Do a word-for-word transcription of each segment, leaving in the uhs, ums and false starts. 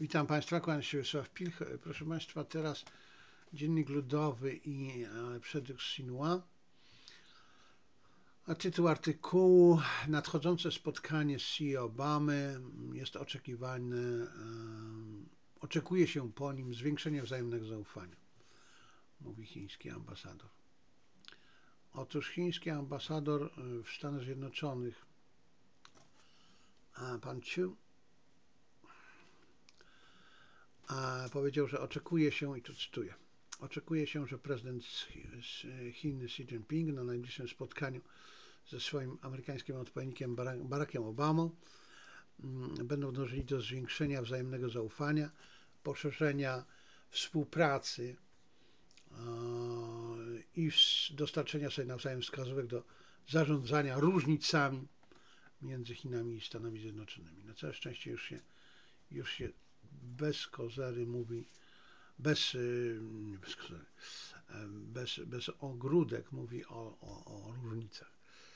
Witam Państwa, kłaniam się Wiesław Pilch. Proszę Państwa, teraz Dziennik Ludowy i Przedruk Sinua. A tytuł artykułu: nadchodzące spotkanie z C E O Obamy jest oczekiwane, oczekuje się po nim zwiększenia wzajemnego zaufania, mówi chiński ambasador. Otóż chiński ambasador w Stanach Zjednoczonych, pan Chu, powiedział, że oczekuje się, i tu cytuję, oczekuje się, że prezydent Chin Xi Jinping na najbliższym spotkaniu ze swoim amerykańskim odpowiednikiem Barackiem Obamą będą dążyli do zwiększenia wzajemnego zaufania, poszerzenia współpracy i dostarczenia sobie nawzajem wskazówek do zarządzania różnicami między Chinami i Stanami Zjednoczonymi. Na całe szczęście już się, już się bez kozery mówi, bez, bez, kozery, bez, bez ogródek mówi o, o, o różnicach.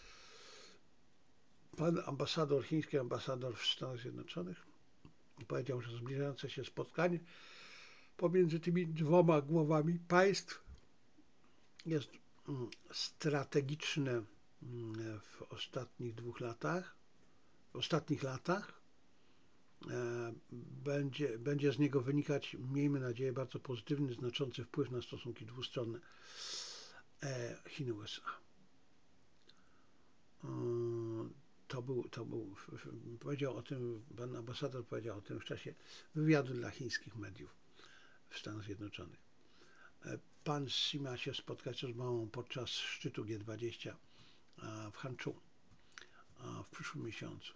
Pan ambasador, chiński ambasador w Stanach Zjednoczonych powiedział, że zbliżające się spotkanie pomiędzy tymi dwoma głowami państw jest strategiczne w ostatnich dwóch latach, w ostatnich latach. Będzie, będzie z niego wynikać, miejmy nadzieję, bardzo pozytywny, znaczący wpływ na stosunki dwustronne Chin-U S A. To był, to był, powiedział o tym, pan ambasador powiedział o tym w czasie wywiadu dla chińskich mediów w Stanach Zjednoczonych. Pan Xi ma się spotkać z Obamą podczas szczytu G dwadzieścia w Hangzhou w przyszłym miesiącu.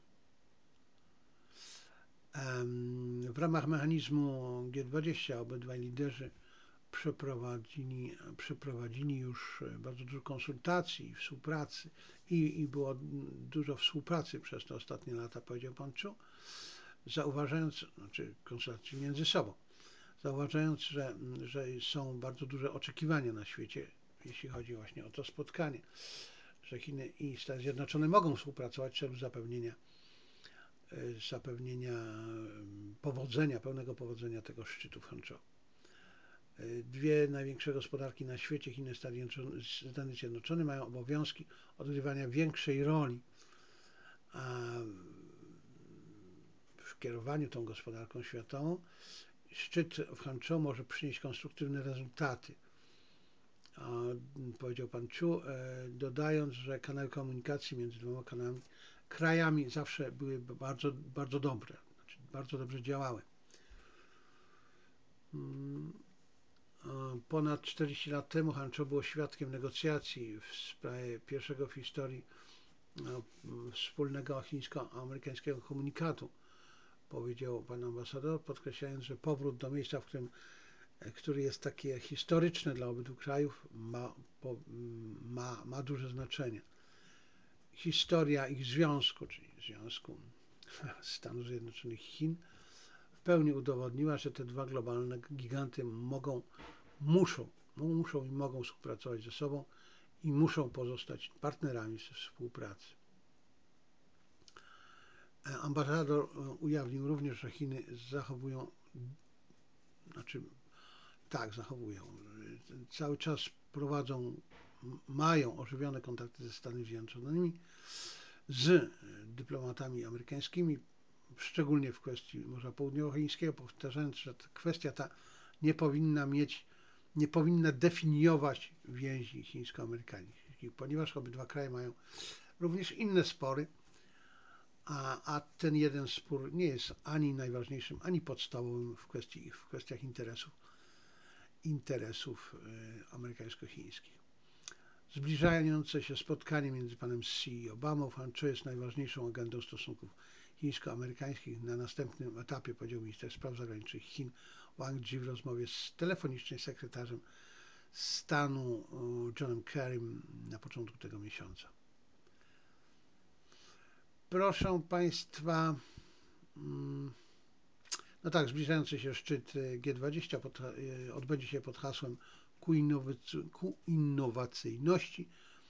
W ramach mechanizmu G dwadzieścia obydwaj liderzy przeprowadzili, przeprowadzili już bardzo dużo konsultacji i współpracy i, i było dużo współpracy przez te ostatnie lata, powiedział pan Chu, zauważając, znaczy konsultacji między sobą, zauważając, że, że są bardzo duże oczekiwania na świecie, jeśli chodzi właśnie o to spotkanie, że Chiny i Stany Zjednoczone mogą współpracować w celu zapewnienia zapewnienia powodzenia, pełnego powodzenia tego szczytu w Hangzhou. Dwie największe gospodarki na świecie, Chiny i Stany Zjednoczone, mają obowiązki odgrywania większej roli w kierowaniu tą gospodarką światową. Szczyt w Hangzhou może przynieść konstruktywne rezultaty, powiedział pan Chu, dodając, że kanały komunikacji między dwoma kanałami, krajami zawsze były bardzo, bardzo dobre, znaczy bardzo dobrze działały. Ponad czterdzieści lat temu Hangzhou było świadkiem negocjacji w sprawie pierwszego w historii wspólnego chińsko-amerykańskiego komunikatu, powiedział pan ambasador, podkreślając, że powrót do miejsca, w którym, który jest takie historyczne dla obydwu krajów, ma, ma, ma duże znaczenie. Historia ich związku, czyli związku Stanów Zjednoczonych i Chin, w pełni udowodniła, że te dwa globalne giganty mogą, muszą, muszą i mogą współpracować ze sobą i muszą pozostać partnerami we współpracy. Ambasador ujawnił również, że Chiny zachowują, znaczy tak, zachowują, cały czas prowadzą, mają ożywione kontakty ze Stanami Zjednoczonymi, z dyplomatami amerykańskimi, szczególnie w kwestii Morza Południowochińskiego, powtarzając, że ta kwestia ta nie powinna mieć, nie powinna definiować więzi chińsko-amerykańskich, ponieważ obydwa kraje mają również inne spory, a, a ten jeden spór nie jest ani najważniejszym, ani podstawowym w, kwestii, w kwestiach interesów, interesów y, amerykańsko-chińskich. Zbliżające się spotkanie między panem Xi i Obamą w Hangzhou jest najważniejszą agendą stosunków chińsko-amerykańskich na następnym etapie, powiedział minister spraw zagranicznych Chin Wang Yi w rozmowie z telefonicznej sekretarzem stanu Johnem Kerrym na początku tego miesiąca. Proszę Państwa, no tak, zbliżający się szczyt G dwadzieścia pod, odbędzie się pod hasłem ku, innowacy, ku innowacyjności,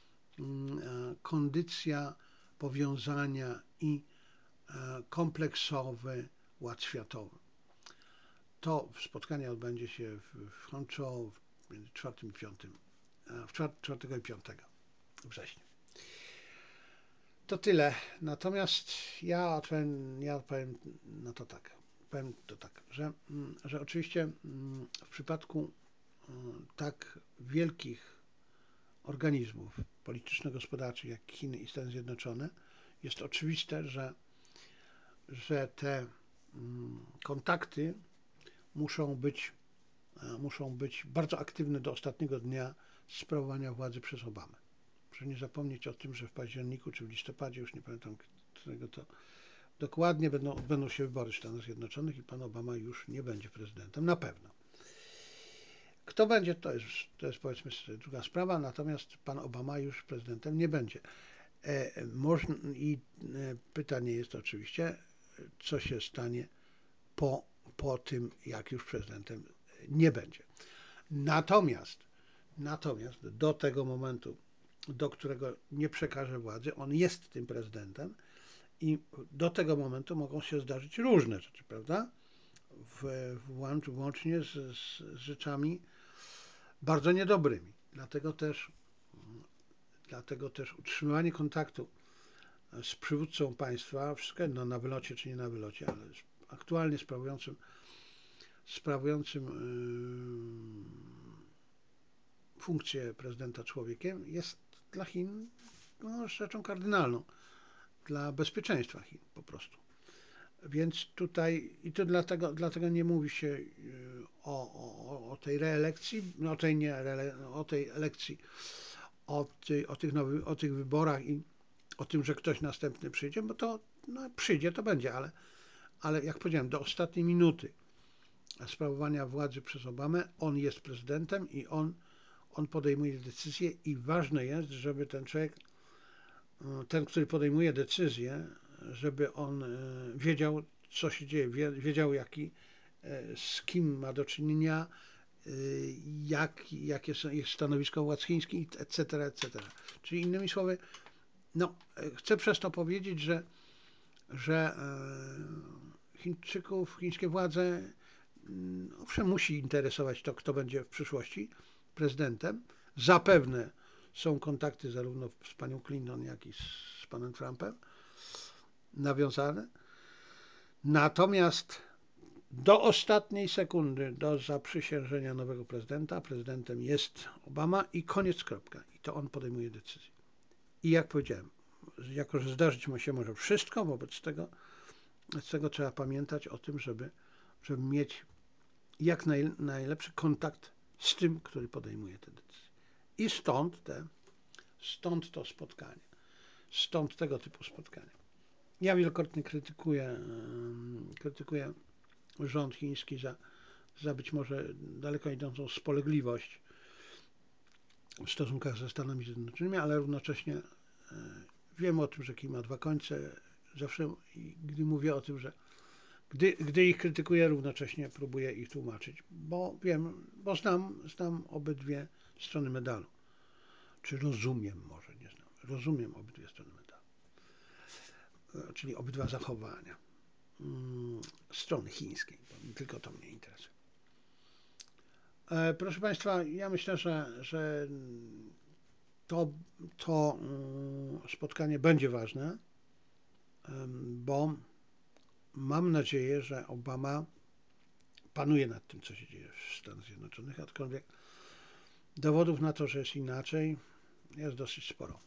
kondycja, powiązania i kompleksowy ład światowy. To spotkanie odbędzie się w, w Hangzhou między czwartym i piątym, w czwartego i piątego września. To tyle. Natomiast ja odpowiem, ja odpowiem na to tak. Powiem to tak, że, że oczywiście w przypadku tak wielkich organizmów polityczno-gospodarczych jak Chiny i Stany Zjednoczone jest oczywiste, że, że te kontakty muszą być, muszą być bardzo aktywne do ostatniego dnia sprawowania władzy przez Obamę. Proszę nie zapomnieć o tym, że w październiku czy w listopadzie, już nie pamiętam którego to dokładnie, będą, odbędą się wybory w Stanach Zjednoczonych i pan Obama już nie będzie prezydentem, na pewno. Kto będzie, to jest, to jest powiedzmy druga sprawa, natomiast pan Obama już prezydentem nie będzie. E, można, I e, pytanie jest oczywiście, co się stanie po, po tym, jak już prezydentem nie będzie. Natomiast, natomiast do tego momentu, do którego nie przekaże władzy, on jest tym prezydentem i do tego momentu mogą się zdarzyć różne rzeczy, prawda? W, włącz, włącznie z, z rzeczami bardzo niedobrymi. Dlatego też, dlatego też utrzymywanie kontaktu z przywódcą państwa, wszystko jedno na wylocie czy nie na wylocie, ale aktualnie sprawującym, sprawującym yy, funkcję prezydenta człowiekiem, jest dla Chin no, rzeczą kardynalną, dla bezpieczeństwa Chin po prostu. Więc tutaj, i to dlatego, dlatego nie mówi się o, o, o tej reelekcji, no, o tej nie, o tej elekcji, o, tej, o, tych nowych, o tych wyborach i o tym, że ktoś następny przyjdzie, bo to no, przyjdzie, to będzie, ale, ale jak powiedziałem, do ostatniej minuty sprawowania władzy przez Obamę, on jest prezydentem i on, on podejmuje decyzje i ważne jest, żeby ten człowiek, ten, który podejmuje decyzje, żeby on wiedział, co się dzieje, wiedział, jaki, z kim ma do czynienia, jak, jakie jest stanowisko władz chińskich, et cetera, et cetera. Czyli innymi słowy, no, chcę przez to powiedzieć, że, że Chińczyków, chińskie władze, owszem, musi interesować to, kto będzie w przyszłości prezydentem. Zapewne są kontakty zarówno z panią Clinton, jak i z panem Trumpem nawiązane. Natomiast do ostatniej sekundy, do zaprzysiężenia nowego prezydenta, prezydentem jest Obama i koniec, kropka. I to on podejmuje decyzje. I jak powiedziałem, jako że zdarzyć mu się może wszystko, wobec tego, wobec tego trzeba pamiętać o tym, żeby, żeby mieć jak naj, najlepszy kontakt z tym, który podejmuje te decyzje. I stąd, te, stąd to spotkanie, stąd tego typu spotkania. Ja wielokrotnie krytykuję, krytykuję rząd chiński za, za być może daleko idącą spolegliwość w stosunkach ze Stanami Zjednoczonymi, ale równocześnie wiem o tym, że Kim ma dwa końce. Zawsze, gdy mówię o tym, że gdy, gdy ich krytykuję, równocześnie próbuję ich tłumaczyć, bo wiem, bo znam, znam obydwie strony medalu. Czy rozumiem, może nie znam, rozumiem obydwie strony medalu. Czyli obydwa zachowania strony chińskiej, bo tylko to mnie interesuje. Proszę Państwa, ja myślę, że, że to, to spotkanie będzie ważne, bo mam nadzieję, że Obama panuje nad tym, co się dzieje w Stanach Zjednoczonych, aczkolwiek dowodów na to, że jest inaczej, jest dosyć sporo.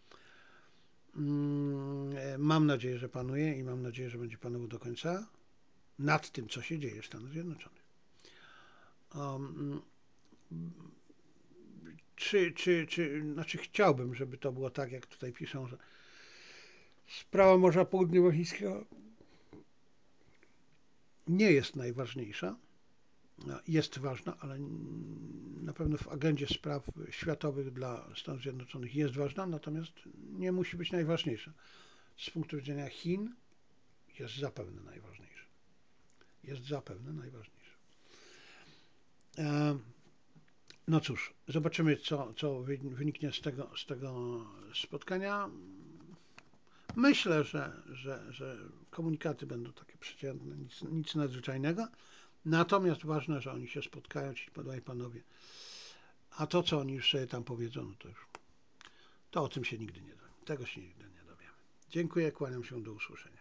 Mam nadzieję, że panuje i mam nadzieję, że będzie panował do końca nad tym, co się dzieje w Stanach Zjednoczonych. Um, czy, czy, czy, znaczy chciałbym, żeby to było tak, jak tutaj piszą, że sprawa Morza Południowochińskiego nie jest najważniejsza. Jest ważna, ale na pewno w agendzie spraw światowych dla Stanów Zjednoczonych jest ważna, natomiast nie musi być najważniejsza. Z punktu widzenia Chin jest zapewne najważniejsza. Jest zapewne najważniejsza. No cóż, zobaczymy, co, co wyniknie z tego, z tego spotkania. Myślę, że, że, że komunikaty będą takie przeciętne, nic, nic nadzwyczajnego. Natomiast ważne, że oni się spotkają, ci dwaj panowie. A to, co oni już sobie tam powiedzą, no to już to o tym się nigdy nie dowiemy. Tego się nigdy nie dowiemy. Dziękuję, kłaniam się, do usłyszenia.